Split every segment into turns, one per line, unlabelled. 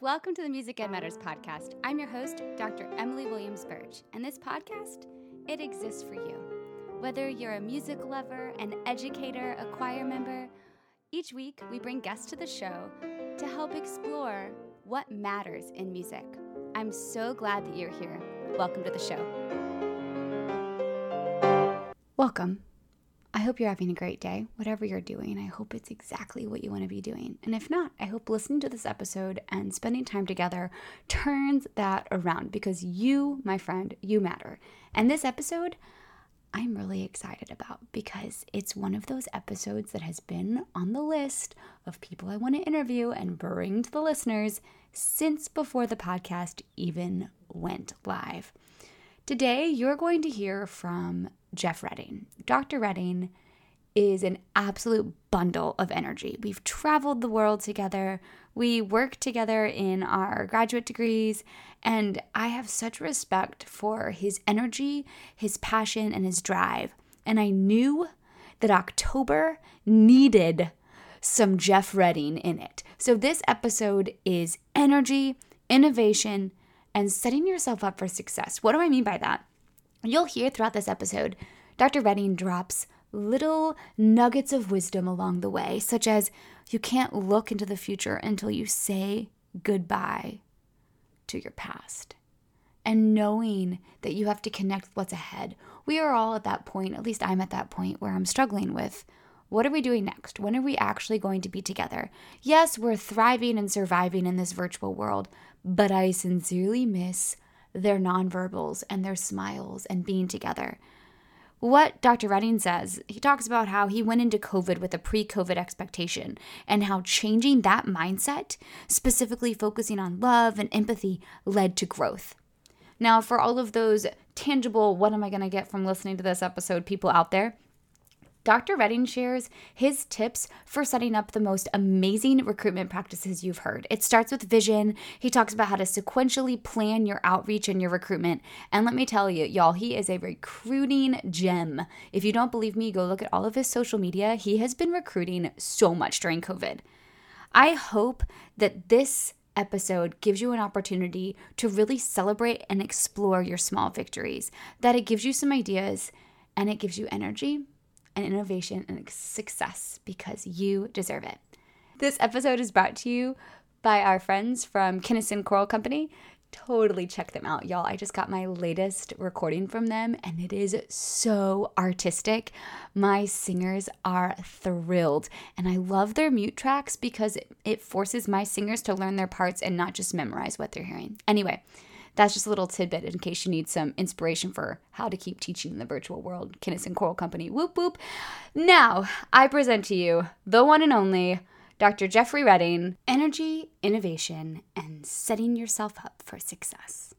Welcome to the Music Ed Matters podcast. I'm your host, Dr. Emily Williams Burge, and this podcast, it exists for you. Whether you're a music lover, an educator, a choir member, each week we bring guests to the show to help explore what matters in music. I'm so glad that you're here. Welcome to the show. Welcome. I hope you're having a great day. Whatever you're doing, I hope it's exactly what you want to be doing. And if not, I hope listening to this episode and spending time together turns that around because you, my friend, you matter. And this episode, I'm really excited about because it's one of those episodes that has been on the list of people I want to interview and bring to the listeners since before the podcast even went live. Today, you're going to hear from Jeff Redding. Dr. Redding is an absolute bundle of energy. We've traveled the world together. We work together in our graduate degrees, and I have such respect for his energy, his passion, and his drive. And I knew that October needed some Jeff Redding in it. So this episode is energy, innovation, and setting yourself up for success. What do I mean by that? You'll hear throughout this episode, Dr. Redding drops little nuggets of wisdom along the way, such as you can't look into the future until you say goodbye to your past. And knowing that you have to connect with what's ahead. We are all at that point, at least I'm at that point, where I'm struggling with what are we doing next? When are we actually going to be together? Yes, we're thriving and surviving in this virtual world, but I sincerely miss their nonverbals and their smiles and being together. What Dr. Redding says, he talks about how he went into COVID with a pre-COVID expectation and how changing that mindset, specifically focusing on love and empathy, led to growth. Now, for all of those tangible, what am I going to get from listening to this episode, people out there, Dr. Redding shares his tips for setting up the most amazing recruitment practices you've heard. It starts with vision. He talks about how to sequentially plan your outreach and your recruitment. And let me tell you, y'all, he is a recruiting gem. If you don't believe me, go look at all of his social media. He has been recruiting so much during COVID. I hope that this episode gives you an opportunity to really celebrate and explore your small victories, that it gives you some ideas and it gives you energy and innovation and success because you deserve it. This episode is brought to you by our friends from Kinnison Choral Company. Totally check them out, y'all. I just got my latest recording from them and it is so artistic. My singers are thrilled and I love their mute tracks because it forces my singers to learn their parts and not just memorize what they're hearing. Anyway, that's just a little tidbit in case you need some inspiration for how to keep teaching in the virtual world. Kinnison Choral Company, whoop whoop. Now, I present to you the one and only Dr. Jeffrey Redding, energy, innovation, and setting yourself up for success.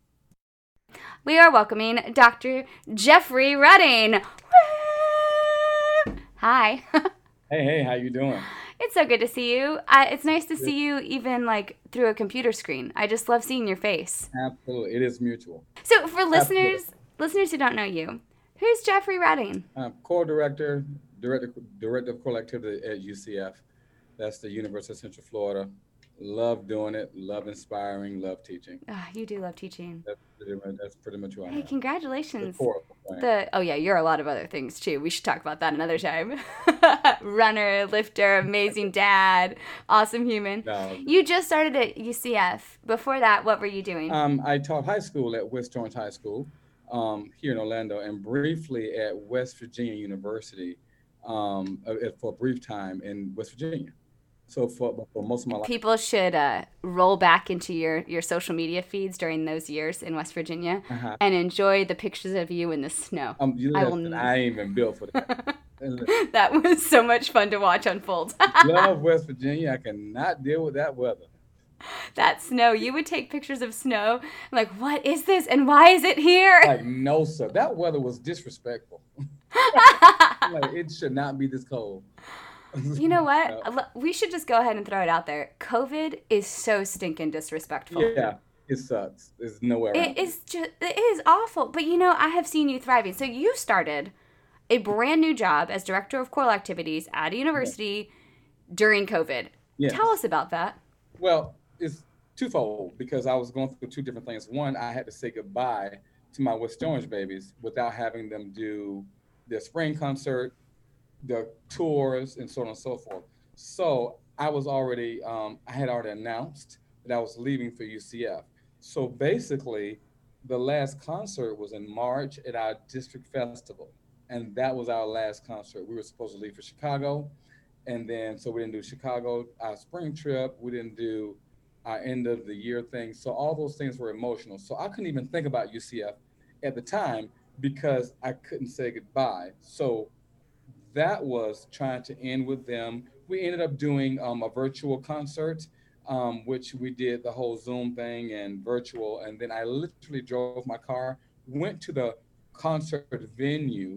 We are welcoming Dr. Jeffrey Redding. Woo! Hi.
Hey, how you doing?
It's so good to see you. It's nice to see you even like through a computer screen. I just love seeing your face.
Absolutely. It is mutual.
So for listeners who don't know you, who's Jeffrey Redding?
I'm Choral Director of Choral Activity at UCF. That's the University of Central Florida. Love doing it, love inspiring, love teaching.
Oh, you do love teaching.
That's pretty much what I am.
Hey, congratulations.
Yeah,
you're a lot of other things too. We should talk about that another time. Runner, lifter, amazing dad, awesome human.
No.
You just started at UCF. Before that, what were you doing?
I taught high school at West Torrance High School here in Orlando and briefly at West Virginia University for a brief time in West Virginia. So for most of my life.
People should roll back into your social media feeds during those years in West Virginia and enjoy the pictures of you in the snow.
I ain't even built for that.
That was so much fun to watch unfold.
Love West Virginia. I cannot deal with that weather.
That snow. You would take pictures of snow. I'm like, what is this? And why is it here?
Like, no, sir. That weather was disrespectful. Like, it should not be this cold.
You know what? We should just go ahead and throw it out there. COVID is so stinking disrespectful.
Yeah, it sucks. There's nowhere around
it is awful. But you know, I have seen you thriving. So you started a brand new job as director of choral activities at a university during COVID.
Yes.
Tell us about that.
Well, it's twofold because I was going through two different things. One, I had to say goodbye to my West Orange babies without having them do their spring concert, the tours, and so on and so forth. So I had already announced that I was leaving for UCF. So basically, the last concert was in March at our district festival, and that was our last concert. We were supposed to leave for Chicago, and then so we didn't do Chicago, our spring trip. We didn't do our end of the year thing. So all those things were emotional. So I couldn't even think about UCF at the time because I couldn't say goodbye. So that was trying to end with them. We ended up doing a virtual concert, which we did the whole Zoom thing and virtual. And then I literally drove my car, went to the concert venue.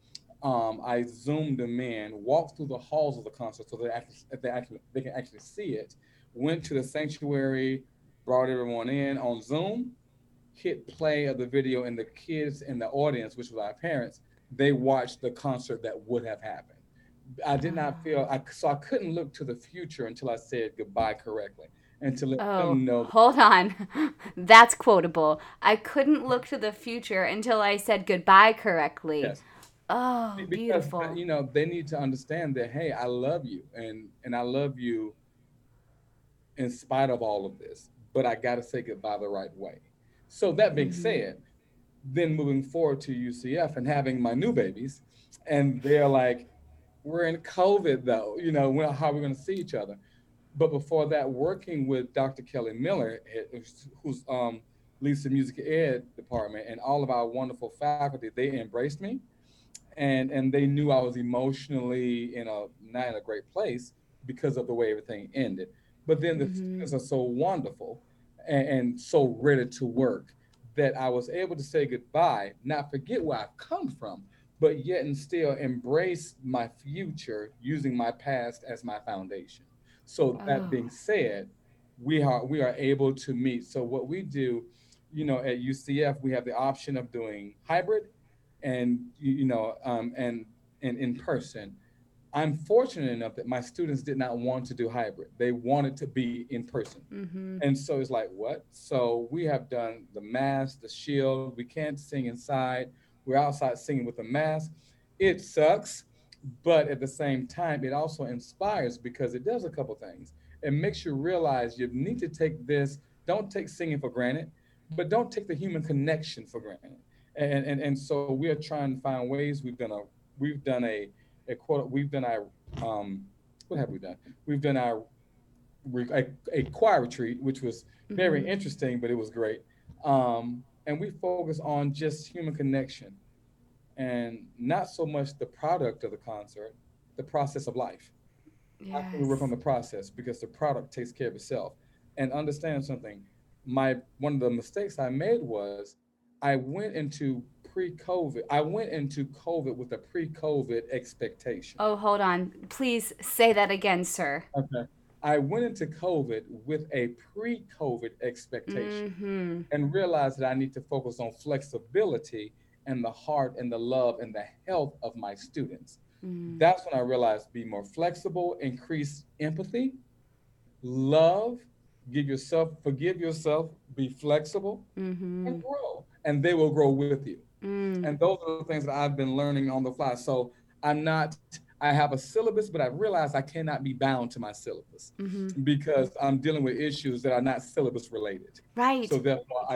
I zoomed them in, walked through the halls of the concert so they can actually see it. Went to the sanctuary, brought everyone in on Zoom, hit play of the video, and the kids in the audience, which was our parents, they watched the concert that would have happened. I did not feel so I couldn't look to the future until I said goodbye correctly and to let
Oh,
them know.
hold on. That's quotable. I couldn't look to the future until I said goodbye correctly.
Yes,
Oh,
because
beautiful.
they need to understand that, hey, I love you, and I love you in spite of all of this, but I got to say goodbye the right way. So that being
Mm-hmm.
said, then moving forward to UCF and having my new babies, and they're like, we're in COVID though, how are we going to see each other? But before that, working with Dr. Kelly Miller, who's leads the music ed department, and all of our wonderful faculty, they embraced me, and they knew I was emotionally not in a great place because of the way everything ended. But then the
Mm-hmm.
students are so wonderful and so ready to work that I was able to say goodbye, not forget where I've come from, but yet and still embrace my future using my past as my foundation. So that
Oh.
being said, we are able to meet. So what we do, at UCF, we have the option of doing hybrid and and in person. I'm fortunate enough that my students did not want to do hybrid. They wanted to be in person.
Mm-hmm.
And so it's like, what? So we have done the mask, the shield. We can't sing inside. We're outside singing with a mask. It sucks, but at the same time, it also inspires because it does a couple things. It makes you realize you need to take this, don't take singing for granted, but don't take the human connection for granted. And so we are trying to find ways. We've done our what have we done? We've done our a choir retreat, which was very
Mm-hmm.
interesting, but it was great. And we focus on just human connection and not so much the product of the concert, the process of life. How can we work on
Yes.
the process because the product takes care of itself? And understand something. My One of the mistakes I made was I went into pre-COVID. I went into COVID with a pre-COVID expectation.
Oh, hold on. Please say that again, sir.
Okay. I went into COVID with a pre-COVID expectation
Mm-hmm.
and realized that I need to focus on flexibility and the heart and the love and the health of my students.
Mm-hmm.
That's when I realized be more flexible, increase empathy, love, forgive yourself, be flexible, and
Mm-hmm.
grow. And they will grow with you.
Mm.
And those are the things that I've been learning on the fly. So I have a syllabus, but I realized I cannot be bound to my syllabus
Mm-hmm.
because I'm dealing with issues that are not syllabus related.
Right.
So therefore,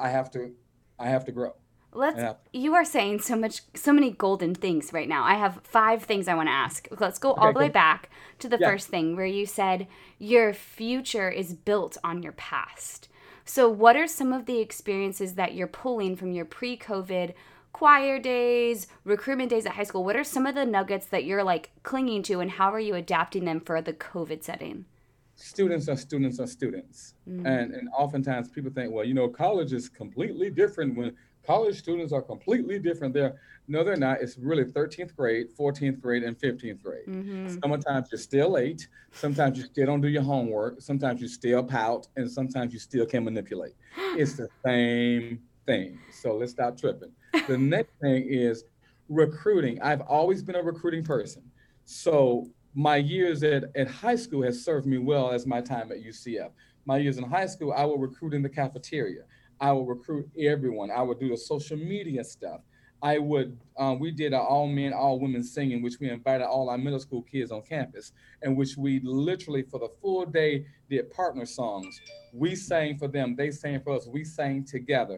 I have to grow.
Let's.
And I,
You are saying so many golden things right now. I have five things I want to ask. Let's go all
okay,
the way
cool.
back to the
Yeah,
first thing where you said your future is built on your past. So, what are some of the experiences that you're pulling from your pre-COVID choir days, recruitment days at high school? What are some of the nuggets that you're like clinging to, and how are you adapting them for the COVID setting?
students are students are students.
Mm.
And oftentimes people think, well, college is completely different when college students are completely different. No, they're not. It's really 13th grade, 14th grade, and 15th grade.
Mm-hmm.
Sometimes you're still late. Sometimes you still don't do your homework. Sometimes you still pout, and sometimes you still can manipulate. It's the same thing. So let's stop tripping. The next thing is recruiting. I've always been a recruiting person. So my years at high school has served me well as my time at UCF My years in high school, I would recruit in the cafeteria. I would recruit everyone. I would do the social media stuff. I would, we did an all men, all women singing, which we invited all our middle school kids on campus, and which we literally for the full day did partner songs. We sang for them, they sang for us, we sang together.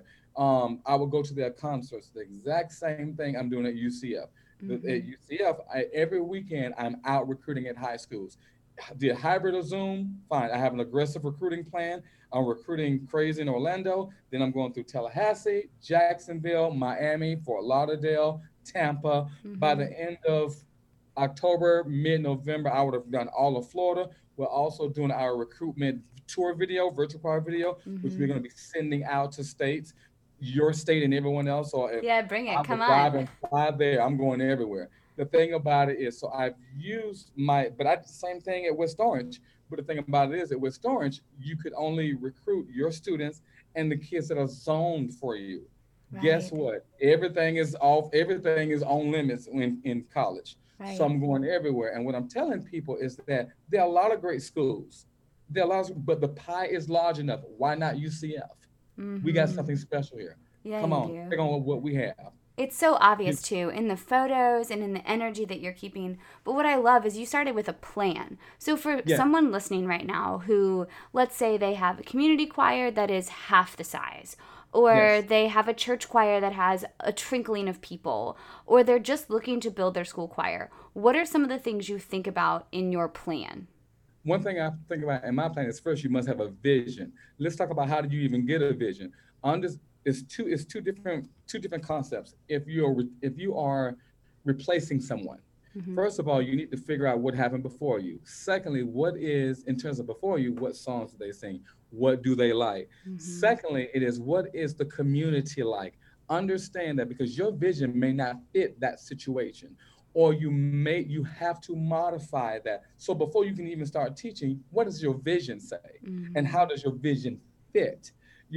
I would go to their concerts, the exact same thing I'm doing at UCF. At
Mm-hmm.
UCF, every weekend I'm out recruiting at high schools. Did hybrid or Zoom? Fine. I have an aggressive recruiting plan. I'm recruiting crazy in Orlando. Then I'm going through Tallahassee, Jacksonville, Miami, Fort Lauderdale, Tampa. By
Mm-hmm.
the end of October, mid-November, I would have done all of Florida. We're also doing our recruitment tour video, virtual card video, which we're
Mm-hmm.
going to be sending out to states, your state and everyone else. So if
Yeah, bring it.
I
Come
would drive
on.
and fly there, I'm going everywhere. The thing about it is, so I've used my, but I did the same thing at West Orange. But the thing about it is, at West Orange, you could only recruit your students and the kids that are zoned for you. Guess
Right.
what? Everything is off. Everything is on limits in college. So
Right.
I'm going everywhere. And what I'm telling people is that there are a lot of great schools. There are a lot, but the pie is large enough. Why not UCF? We got
Mm-hmm.
something special here.
Yeah,
Come
you
on,
do.
take on what we have.
It's so obvious
You-
too in the photos and in the energy that you're keeping. But what I love is you started with a plan. So for
Yeah,
someone listening right now who, let's say they have a community choir that is half the size, or
yes.
they have a church choir that has a trickling of people, or they're just looking to build their school choir, what are some of the things you think about in your plan?
One thing I think about in my plan is first you must have a vision. Let's talk about how do you even get a vision. On this, it's two different concepts. If you are replacing someone,
Mm-hmm.
first of all, you need to figure out what happened before you. Secondly, what is in terms of before you, what songs do they sing? What do they like?
Mm-hmm.
Secondly, it is what is the community like? Understand that because your vision may not fit that situation or you have to modify that. So before you can even start teaching, what does your vision say, and
Mm-hmm.
how does your vision fit?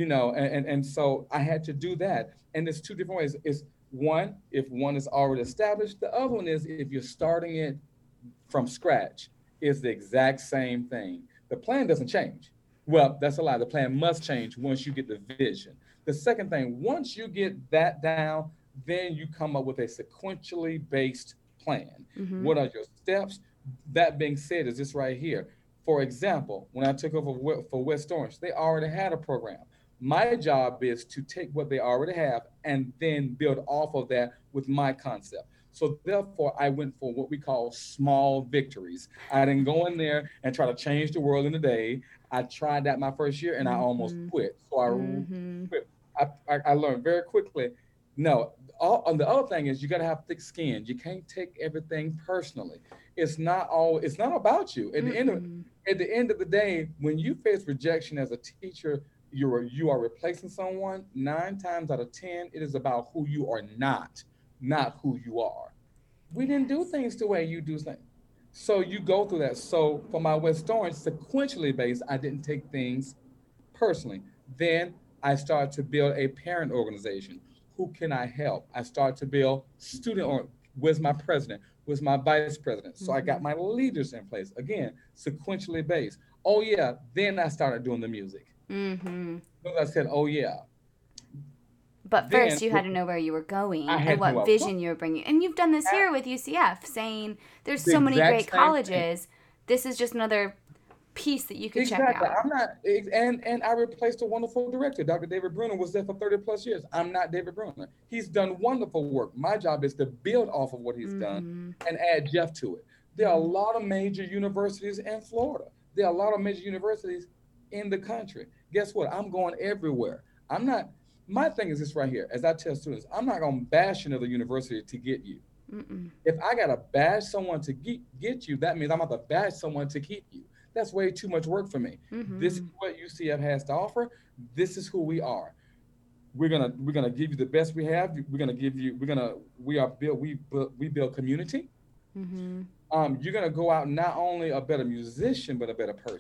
And so I had to do that, and there's two different ways. It's one, if one is already established. The other one is if you're starting it from scratch. It's the exact same thing. The plan doesn't change. Well, that's a lie. The plan must change once you get the vision. The second thing, once you get that down, then you come up with a sequentially based plan.
Mm-hmm.
What are your steps? That being said, is this right here. For example, when I took over for West Orange, they already had a program. My job is to take what they already have and then build off of that with my concept. So therefore, I went for what we call small victories. I didn't go in there and try to change the world in a day. I tried that my first year and I almost
Mm-hmm.
quit. So I
Mm-hmm.
quit. I learned very quickly. No, and the other thing is you got to have thick skin. You can't take everything personally. It's not all. It's not about you.
Mm-mm.
At the end of the day, when you face rejection as a teacher, you are replacing someone. 9 times out of 10, it is about who you are not who you are. We didn't do
Yes.
things the way you do things. So you go through that. So for my West Orange, sequentially based, I didn't take things personally. Then I started to build a parent organization. Who can I help? I started to build student or where's my president? Where's my vice president? So I got
Mm-hmm.
my leaders in place. Again, sequentially based. Oh yeah. Then I started doing the music.
Mm-hmm.
So I said, oh yeah.
But
Then
first, you had to know where you were
I
going and
had to
what
know I was going.
vision you were bringing. And you've done this here with UCF, saying there's
The
so many
exact
great
same thing.
colleges. This is just another piece that you could check
Exactly.
out.
I'm not, and I replaced a wonderful director. Dr. David Bruner was there for 30 plus years. I'm not David Bruner. He's done wonderful work. My job is to build off of what he's done
Mm-hmm.
and add Jeff to it. There are a
Mm-hmm.
lot of major universities in Florida. There are a lot of major universities in the country. Guess what? I'm going everywhere. I'm not, my thing is this right here. As I tell students, I'm not going to bash another university to get you.
Mm-mm.
If I got to bash someone to get you, that means I'm about to bash someone to keep you. That's way too much work for me. This
Mm-hmm.
is what UCF has to offer. This is who we are. We're gonna give you the best we have. We're gonna give you. We are build. We build community.
Mm-hmm.
You're gonna go out not only a better musician but a better person.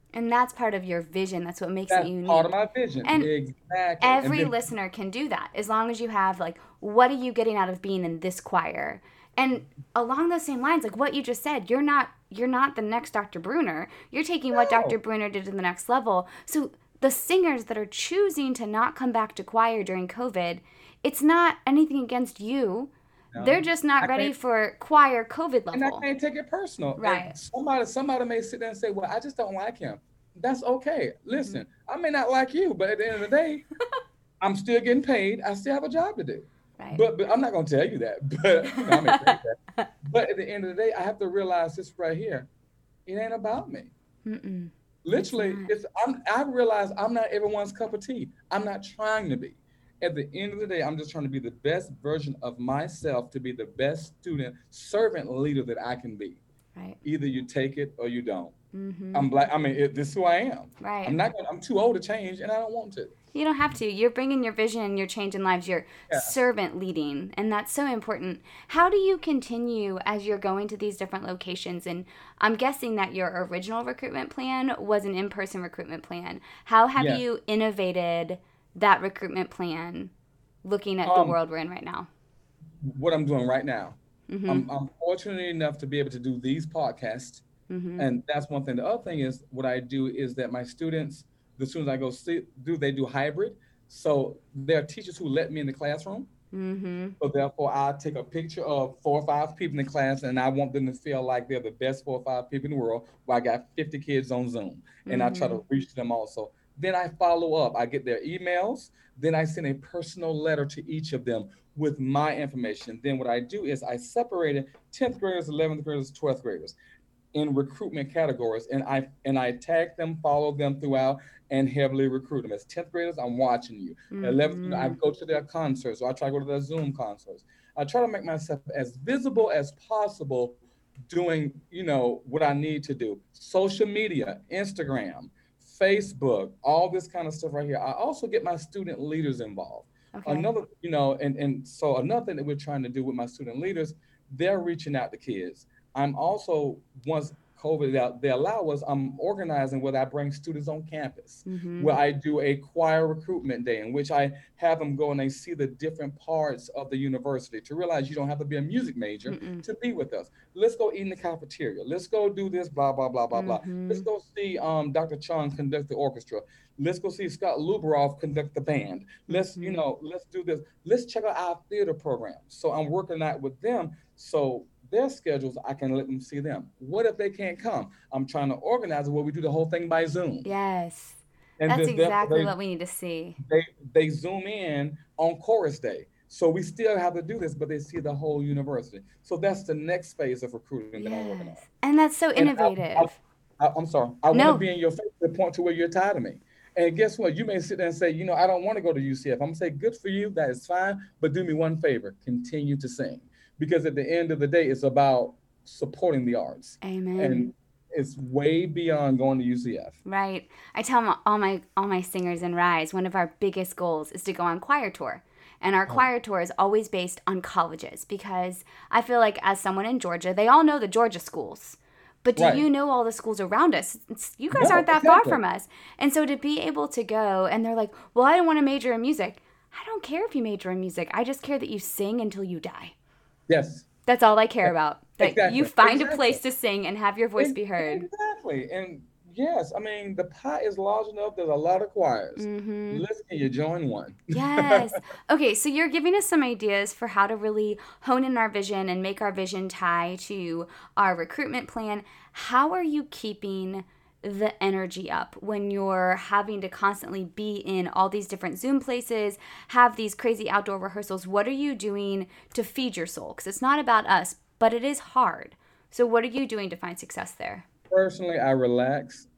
And that's part of your vision. That's what makes it
That's part of
unique.
my vision.
And
Exactly. And
every
then,
listener can do that as long as you have, like, what are you getting out of being in this choir? And along those same lines, like what you just said, you're not the next Dr. Bruner. You're taking what Dr.
no,
Bruner did to the next level. So the singers that are choosing to not come back to choir during COVID, it's not anything against you. They're
no,
just not
I
ready
can't.
for choir COVID
And I
level.
can't take it personal. And
Right.
somebody may sit there and say, "Well, I just don't like him." That's okay.
Hmm.
Listen, I may not like you, but at the end of the day, I'm still getting paid. I still have a job to do.
Right.
But I'm not going to tell you that. But I may tell you that. But at the end of the day, I have to realize this right here. It ain't about me.
Mm-mm. It's
Literally,
not.
I realize I'm not everyone's cup of tea. I'm not trying to be. At the end of the day, I'm just trying to be the best version of myself, to be the best student, servant leader that I can be.
Right.
Either you take it or you don't.
Mm-hmm.
I'm black. I mean, this is who I am.
Right.
I'm not gonna, I'm too old to change, and I don't want to.
You don't have to. You're bringing your vision and you're changing lives. You're
Yes.
servant leading, and that's so important. How do you continue as you're going to these different locations? And I'm guessing that your original recruitment plan was an in person recruitment plan. How have
Yes.
you innovated that recruitment plan looking at the
Um,
world we're in right now?
what I'm doing right now,
Mm
I'm fortunate enough to be able to do these podcasts,
hmm. Mm hmm.
and that's one thing. The other thing is what I do is that my students, the students I go see, they do hybrid. So there are teachers who let me in the classroom.
Mm hmm.
So therefore, I take a picture of 4 or 5 people in the class, and I want them to feel like they're the best 4 or 5 people in the world. Where I got 50 kids on Zoom, and
Mm
I try
hmm.
to reach them also. Then I follow up. I get their emails. Then I send a personal letter to each of them with my information. Then what I do is I separated 10th graders, 11th graders, 12th graders in recruitment categories, and I tag them, follow them throughout, and heavily recruit them. As 10th graders, I'm watching you.
Mm
11th, I
hmm.
go to their concerts, or I try to go to their Zoom concerts. I try to make myself as visible as possible, doing what I need to do. Social media, Instagram, Facebook, all this kind of stuff right here. I also get my student leaders involved.
Okay.
Another, and so another thing that we're trying to do with my student leaders, they're reaching out to kids. I'm also, once COVID out, they allow us, I'm organizing where I bring students on campus,
Mm hmm.
where I do a choir recruitment day in which I have them go and they see the different parts of the university, to realize you don't have to be a music major
Mm mm.
to be with us. Let's go eat in the cafeteria. Let's go do this, blah, blah, blah, blah,
Mm
blah.
hmm.
Let's go see Dr. Chung conduct the orchestra. Let's go see Scott Luberoff conduct the band.
Mm
Let's,
hmm.
let's do this. Let's check out our theater program. So I'm working out with them. So their schedules, I can let them see them. What if they can't come? I'm trying to organize it where we do the whole thing by Zoom.
Yes.
And
That's
then therefore
exactly what we need to see.
they zoom in on chorus day. So we still have to do this, but they see the whole university. So that's the next phase of recruiting that I'm working on.
Yes. And that's so
And
innovative.
I'm sorry, I want to
No.
be in your face to the point to where you're tired of me. And guess what? You may sit there and say, I don't want to go to UCF. I'm gonna say, good for you. That is fine. But do me one favor: continue to sing, because at the end of the day, it's about supporting the arts,
Amen.
and it's way beyond going to UCF.
Right. I tell all my singers in Rise, one of our biggest goals is to go on choir tour. And our
Oh,
choir tour is always based on colleges because I feel like as someone in Georgia, they all know the Georgia schools. But do
right.
you know all the schools around us? You guys
No,
aren't that far
exactly.
from us. And so to be able to go and they're like, "Well, I don't want to major in music." I don't care if you major in music. I just care that you sing until you die.
Yes.
That's all I care about. That you
Exactly.
find a
Exactly.
place to sing and have your voice be heard.
Exactly. And yes, I mean, the pie is large enough. There's a lot of choirs.
Mm-hmm.
Listen, can you join one?
Yes. Okay, so you're giving us some ideas for how to really hone in our vision and make our vision tie to our recruitment plan. How are you keeping the energy up when you're having to constantly be in all these different Zoom places, have these crazy outdoor rehearsals? What are you doing to feed your soul? Because it's not about us, but it is hard. So, what are you doing to find success there?
Personally, I relax.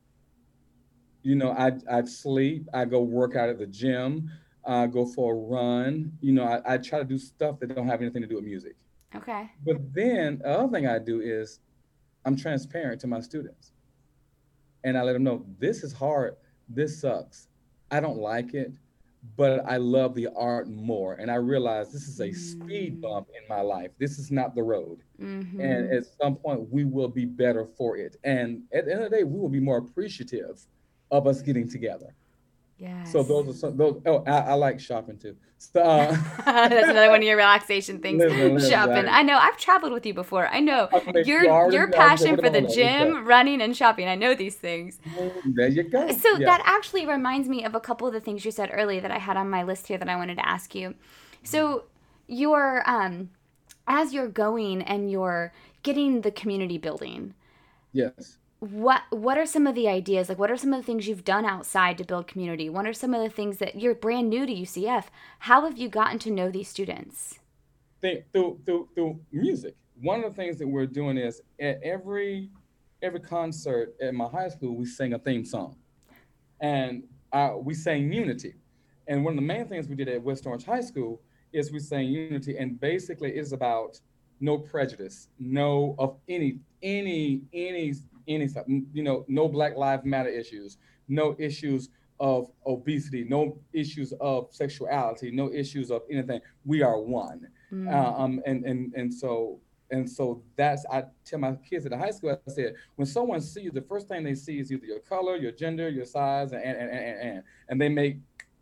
I sleep. I go work out at the gym. I go for a run. I try to do stuff that don't have anything to do with music.
Okay.
But then the other thing I do is I'm transparent to my students, and I let them know this is hard. This sucks. I don't like it. but I love the art more. And I realized this is a speed
Mm.
bump in my life. This is not the road. And
Mm-hmm.
at some point, we will be better for it. And at the end of the day, we will be more appreciative of us getting together. So
Yes.
those are some those. Oh, I like shopping too. So
That's another one of your relaxation things,
listen.
shopping. I know. I've traveled with you before. I know
I mean, you already
your
know. I said,
passion
what
for
about
the
that?
gym, running, and shopping. I know these things.
There you go.
So
Yeah.
that actually reminds me of a couple of the things you said earlier that I had on my list here that I wanted to ask you. So you're as you're going and you're getting the community building,
Yes.
what are some of the ideas, like what are some of the things you've done outside to build community? What are some of the things that you're brand new to UCF? How have you gotten to know these students?
Through music. One of the things that we're doing is at every concert at my high school, we sing a theme song, and we sang Unity. And one of the main things we did at West Orange High School is we sang Unity, and basically it's about no prejudice, no of any stuff. No Black Lives Matter issues, no issues of obesity, no issues of sexuality, no issues of anything. We are one.
Mm.
And so that's I tell my kids at the high school. I said, when someone sees you, the first thing they see is either your color, your gender, your size, and they make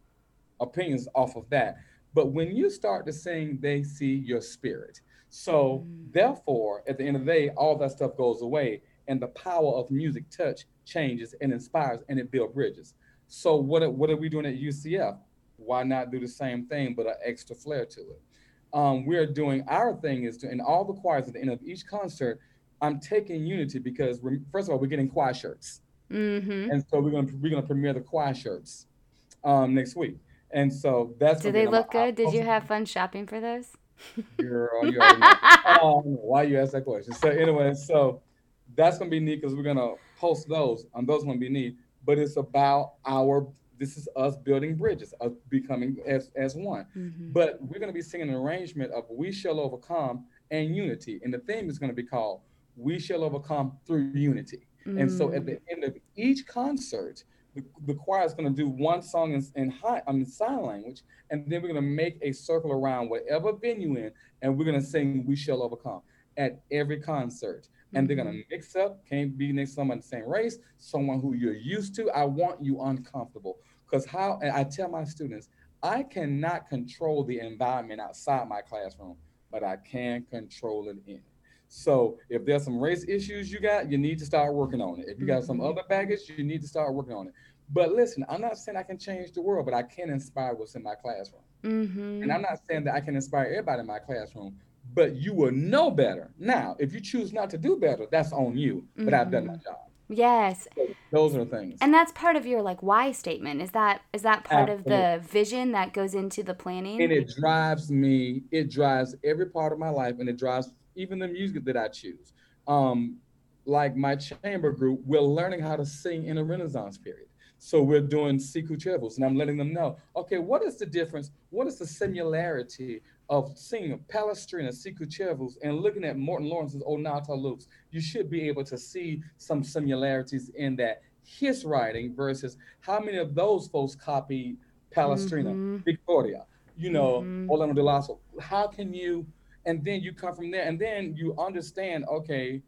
opinions off of that. But when you start to sing, they see your spirit. So
Mm.
therefore, at the end of the day, all that stuff goes away, and the power of music touch changes and inspires, and it builds bridges. So what are we doing at UCF? Why not do the same thing but an extra flair to it? We're doing our thing is to in all the choirs at the end of each concert. I'm taking Unity because first of all, we're getting choir shirts,
Mm-hmm.
and so we're gonna premiere the choir shirts next week. And so that's
Do
gonna be
they
in my
look good? Did you have fun shopping for those?
girl, you already know. Why you ask that question? So anyway, so that's gonna be neat because we're gonna post those. Those gonna be neat. But it's about our. This is us building bridges, us becoming as one.
Mm-hmm.
But we're gonna be singing an arrangement of "We Shall Overcome" and "Unity," and the theme is gonna be called "We Shall Overcome Through Unity." And so at the
Mm.
end of each concert, the choir is going to do one song in sign language, and then we're going to make a circle around whatever venue in, and we're going to sing "We Shall Overcome" at every concert. And they're going
Mm-hmm.
to mix up. Can't be next to someone the same race, someone who you're used to. I want you uncomfortable because how? And I tell my students, I cannot control the environment outside my classroom, but I can control it in. So if there's some race issues you need to start working on it. If you got some
Mm-hmm.
other baggage, you need to start working on it. But listen, I'm not saying I can change the world, but I can inspire what's in my classroom. And
Mm-hmm.
I'm not saying that I can inspire everybody in my classroom, but you will know better. Now, if you choose not to do better, that's on you. But I've done my
Mm-hmm.
job.
Yes.
So those are the things.
And that's part of your like why statement. Is that part of
Absolutely.
the vision that goes into the planning?
And it drives me, it drives every part of my life, and it drives even the music that I choose. Um, like my chamber group, we're learning how to sing in a Renaissance period. So we're doing Siku Chevels, and I'm letting them know, okay, what is the difference? What is the similarity of singing Palestrina, Siku Chevels, and looking at Morton Lawrence's Onata Loops? You should be able to see some similarities in that his writing versus how many of those folks copied Palestrina,
Mm-hmm.
Victoria,
Mm-hmm.
Orlando de Lasso. How can you, and then you come from there, and then you understand, okay,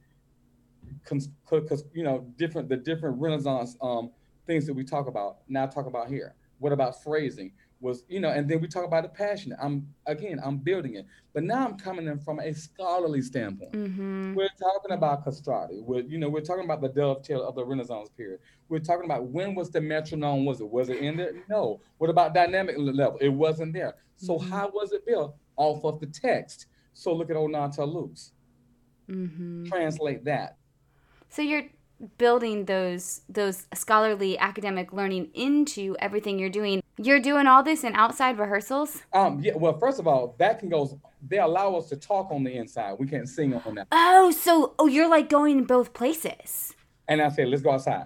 because different the different Renaissance things that we talk about now talk about here. What about phrasing? And then we talk about the passion. I'm building it, but now I'm coming in from a scholarly standpoint.
Mm-hmm.
We're talking about castrati. We're talking about the dovetail of the Renaissance period. We're talking about when was the metronome? Was it in there? No. What about dynamic level? It wasn't there. So
Mm-hmm.
how was it built? Off of the text. So look at Onata Luke's.
Mm-hmm.
Translate that.
So you're building those scholarly academic learning into everything you're doing. You're doing all this in outside rehearsals?
Yeah. Well, first of all, that can go. They allow us to talk on the inside. We can't sing on that.
Oh, you're like going in both places.
And I say, let's go outside.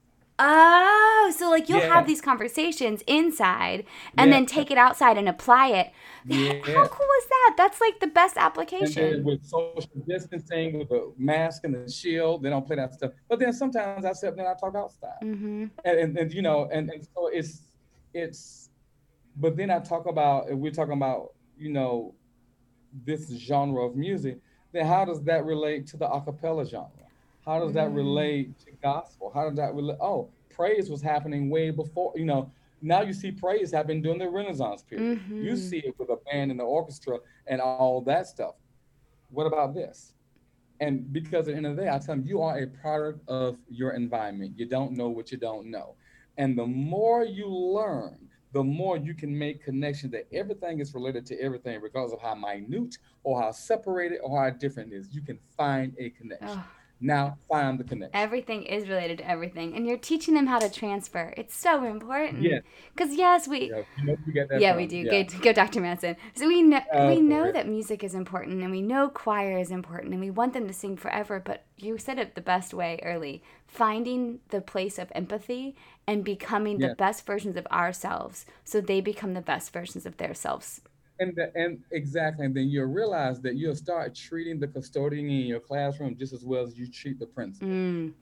Oh, so like you'll have
Yeah.
these conversations inside and
Yeah.
then take it outside and apply it. How
Yeah.
cool is that? That's like the best
And then
application.
with social distancing, with the mask and the shield, they don't play that stuff. But then sometimes I sit there and I talk outside.
Mm-hmm.
And so it's But then I talk about, if we're talking about, you know, this genre of music, then how does that relate to the acapella genre? How does that
Mm.
relate to gospel? How does that relate? Oh, praise was happening way before, you know. Now you see praise happening during the Renaissance period. You
Mm-hmm.
see it with a band and the orchestra and all that stuff. What about this? And because at the end of the day, I tell them you are a product of your environment. You don't know what you don't know. And the more you learn, the more you can make connections that everything is related to everything, regardless of how minute or how separated or how different it is. You can find a connection.
Oh,
Now find the connection.
everything is related to everything, and you're teaching them how to transfer. It's so
Yes.
important. Because yes, we
Yeah. You know where you get that
yeah, we
from.
do.
Yeah.
Go, Dr. Manson. So we know
For
that music is important, and we know choir is important, and we want them to sing forever. But you said it the best way early: finding the place of empathy and becoming the
yeah.
best versions of ourselves, so they become the best versions of their selves.
And exactly, and then you'll realize that you'll start treating the custodian in your classroom just as well as you treat the principal.
Mm.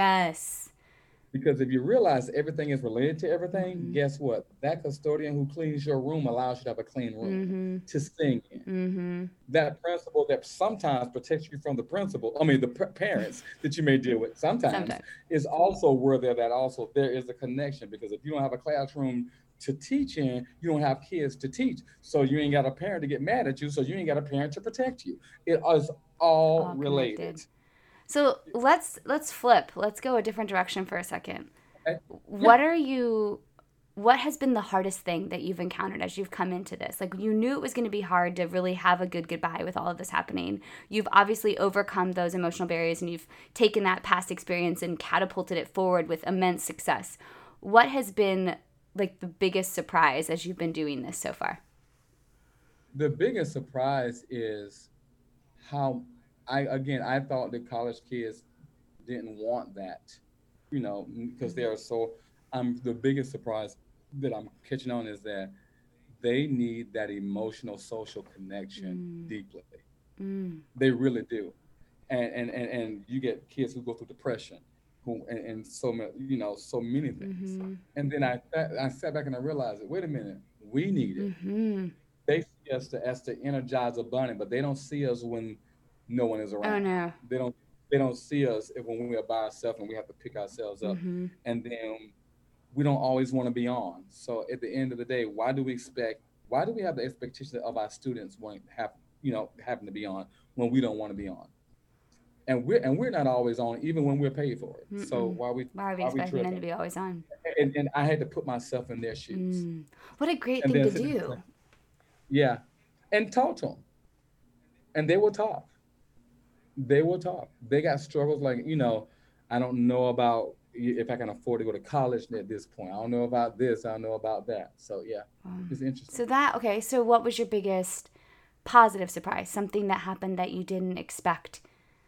Yes.
Because if you realize everything is related to everything,
Mhm.
guess what? That custodian who cleans your room allows you to have a clean room
Mhm.
to sing in.
Mhm.
That principal that sometimes protects you from the principal, I mean, the parents that you may deal with sometimes,
Sometimes.
is also where that also there is a connection. Because if you don't have a classroom to teach in, you don't have kids to teach. So you ain't got a parent to get mad at you. So you ain't got a parent to protect you. It is all
All
related.
connected. So let's flip. Let's go a different direction for a second.
Okay? Yeah.
What are you what has been the hardest thing that you've encountered as you've come into this? Like you knew it was going to be hard to really have a good goodbye with all of this happening. You've obviously overcome those emotional barriers and you've taken that past experience and catapulted it forward with immense success. What has been like the biggest surprise as you've been doing this so far?
The biggest surprise is how I thought that college kids didn't want that, you know, because they are so. I'm the biggest surprise that I'm catching on is that they need that emotional social connection
Mm,
deeply.
mm,
They really do, and you get kids who go through depression, who and so many, you know, so many things.
mm-hmm,
And then I sat back and I realized that wait a minute, we need it.
mm-hmm.
They see us as the energizer bunny, but they don't see us when no one is
Oh
around.
no.
They don't they don't see us if when we are by ourselves and we have to pick ourselves up.
Mm-hmm.
And then we don't always want to be on. So at the end of the day, why do we have the expectation of our students wanting have you know having to be on when we don't want to be on? And we're not always on even when we're paid for it. So
Mm-mm. Why are we
why we
expecting them to
tripping?
be always on?
And I had to put myself in their shoes.
Mm. What a great
And
thing
then
to
sit there and say,
do.
yeah. And talk to them. And they will talk. They will talk. They got struggles like, you know, I don't know about if I can afford to go to college at this point. I don't know about this. I don't know about that. So yeah, it's interesting.
So that okay. So what was your biggest positive surprise? Something that happened that you didn't expect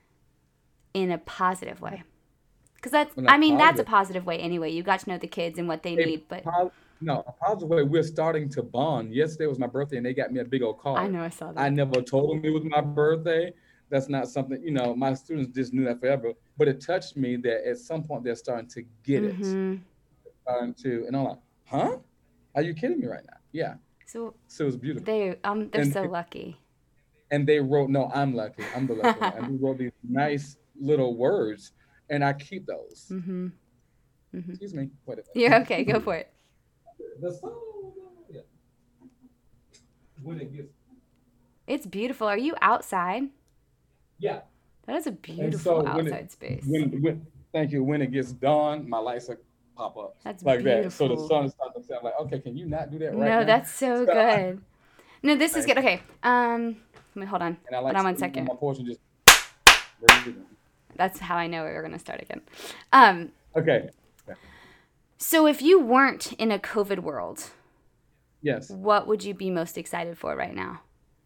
in a positive way. Because that's
In a
I mean that's a
positive,
positive way anyway. You got to know the kids and what they
a
need. But
no, a positive way. We're starting to bond. Yesterday was my birthday, and they got me a big old
I
card.
know I saw
I
that.
never told them it was my birthday. That's not something you know. My students just knew that forever. But it touched me that at some point they're starting to get it.
Mm-hmm.
Starting to, and I'm like, huh? Are you kidding me right now? Yeah.
So
So it was beautiful.
they're
And
so lucky.
they wrote, no, I'm lucky. I'm the lucky one. And they wrote these nice little words, and I keep those.
Mm-hmm. Mm-hmm.
Excuse me. Wait a
You're
minute.
okay. Go for it.
The song, yeah. When it gets,
It's beautiful. Are you outside?
yeah.
That is a
And
beautiful
so
outside space.
thank you. When it gets dawn, my lights will pop up
That's
like that. So the
beautiful.
sun is starting to say, I'm like, okay, can you not do that right
No,
now?
that's so
So,
good. No, this is
thank
good.
you.
Okay. Let me hold on.
And I
Hold
like
on one
sitting on
second.
my porch and just breathing.
That's how I know we were gonna start again. Um,
Okay. Yeah.
so if you weren't in a COVID world,
Yes.
what would you be most excited for right now?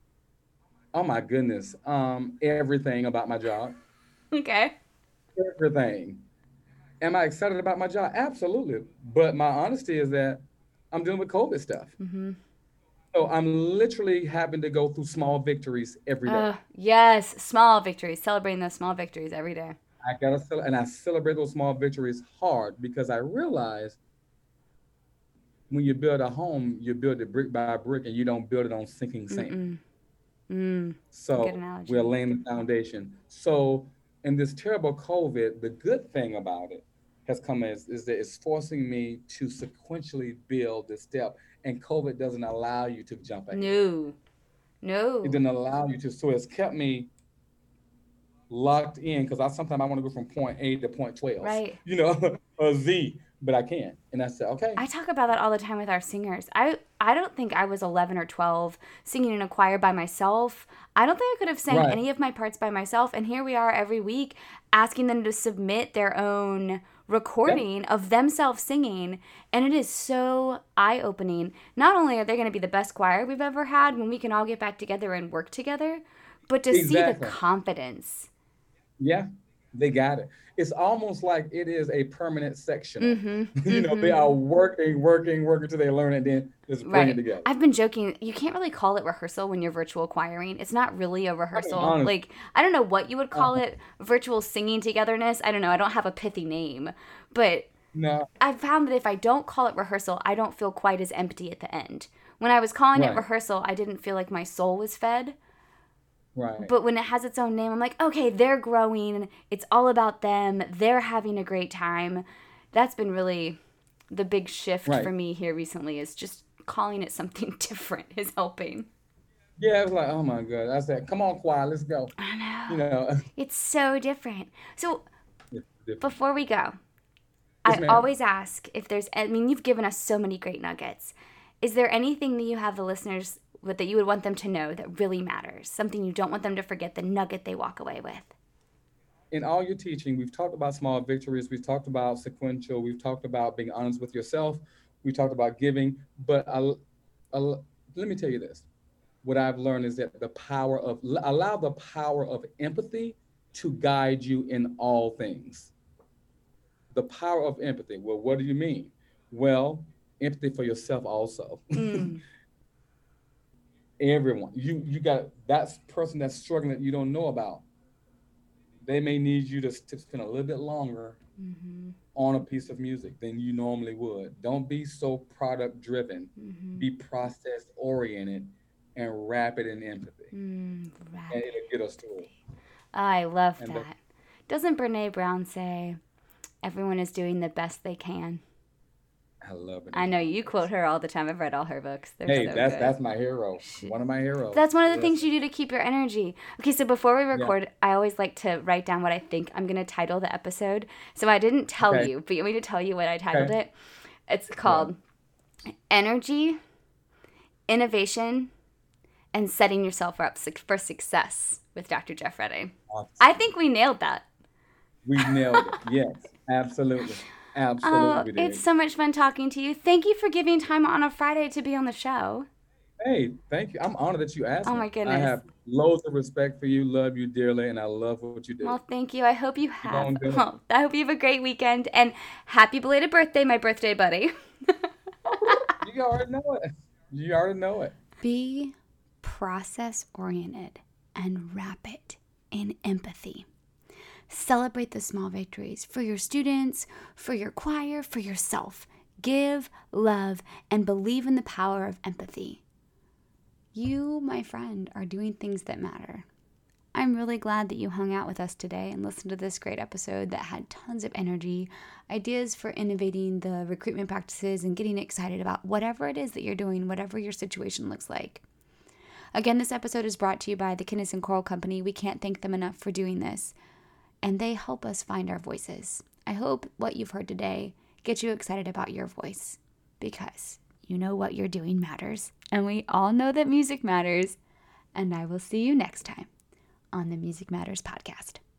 Oh my goodness. Everything about my job.
Okay.
Everything. Am I excited about my job? Absolutely. But my honesty is that I'm dealing with COVID stuff.
Mm-hmm.
So I'm literally having to go through small victories every day.
Yes, small victories. Celebrating those small victories every day.
And I celebrate those small victories hard because I realize when you build a home, you build it brick by brick, and you don't build it on sinking sand.
Mm-mm. Good
So we're
analogy.
laying the foundation. So in this terrible COVID, the good thing about it has come is that it's forcing me to sequentially build this step. And COVID doesn't allow you to jump ahead.
No.
It
No.
didn't allow you to. So it's kept me locked in because I sometimes I want to go from point A to point 12,
Right.
or Z, but I can't. And I said, okay,
I talk about that all the time with our singers. I don't think I was 11 or 12 singing in a choir by myself. I don't think I could have sang
right,
any of my parts by myself. And here we are every week asking them to submit their own
yep,
recording of themselves singing. And it is so eye opening. Not only are they going to be the best choir we've ever had when we can all get back together and work together, but to see the
exactly.
confidence.
Yeah, they got it. It's almost like it is a permanent sectional.
Mm-hmm.
They
Mm-hmm.
are working till they learn it, then just bring it
Right.
together.
I've been joking. You can't really call it rehearsal when you're virtual choiring. It's not really a
I mean,
rehearsal.
honestly,
Like, I don't know what you would call
uh,
it. Virtual singing togetherness. I don't know. I don't have a pithy name. But
no,
I've found that if I don't call it rehearsal, I don't feel quite as empty at the end. When I was calling it
right,
rehearsal, I didn't feel like my soul was fed.
right,
But when it has its own name, I'm like, okay, they're growing. It's all about them. They're having a great time. That's been really the big shift
right.
for me here recently, is just calling it something different is helping.
Yeah, it was like, oh my God. I said, come on, choir, let's go.
I
You
know.
know,
It's so different. So
it's different.
before we go,
Yes,
I
ma'am.
always ask if there's, I mean, you've given us so many great nuggets. Is there anything that you have the listeners with that you would want them to know that really matters? Something you don't want them to forget, the nugget they walk away with?
In all your teaching, we've talked about small victories, we've talked about sequential, we've talked about being honest with yourself, we talked about giving. But I, let me tell you this: what I've learned is that the power of allow the power of empathy to guide you in all things. The power of empathy. Well, what do you mean? Well, empathy for yourself also.
Mm,
Everyone, you got that person that's struggling that you don't know about. They may need you to spend a little bit longer
mm-hmm,
on a piece of music than you normally would. Don't be so product driven.
mm-hmm,
Be process oriented and rapid in empathy, and
rapid
it'll get us through it.
empathy. I love
And
that. Doesn't Brene Brown say everyone is doing the best they can?
I love
I
Brene
know
Brown.
you quote
Yes.
her all the time. I've read all her books. They're
Hey,
so
that's
good.
that's my hero. One of my heroes.
That's one of the
Yes.
things you do to keep your energy. Okay, so before we
Yeah.
record, I always like to write down what I think I'm going to title the episode. So I didn't tell
Okay.
you, but you want me to tell you what I titled
Okay.
it? It's
What?
called Energy, Innovation, and Setting Yourself Up for Success with Dr. Jeff Reddy. I
Awesome.
think we nailed that.
We nailed it. Yes. Absolutely. Absolutely,
Oh,
we
it's
did.
so much fun talking to you. Thank you for giving time on a Friday to be on the show.
Hey, thank you. I'm honored that you asked
Oh
me.
my
I
goodness.
have loads of respect for you, love you dearly, and I love what you do.
Well, thank you. I hope you
Keep
have.
on doing it.
Well, I hope you have a great weekend and happy belated birthday, my birthday buddy.
You already know it. You already know it.
Be process oriented and rapid in empathy. Celebrate the small victories for your students, for your choir, for yourself. Give, love, and believe in the power of empathy. You, my friend, are doing things that matter. I'm really glad that you hung out with us today and listened to this great episode that had tons of energy, ideas for innovating the recruitment practices, and getting excited about whatever it is that you're doing, whatever your situation looks like. Again, this episode is brought to you by the Kinnison Choral Company. We can't thank them enough for doing this, and they help us find our voices. I hope what you've heard today gets you excited about your voice, because you know what you're doing matters, and we all know that music matters. And I will see you next time on the Music Matters podcast.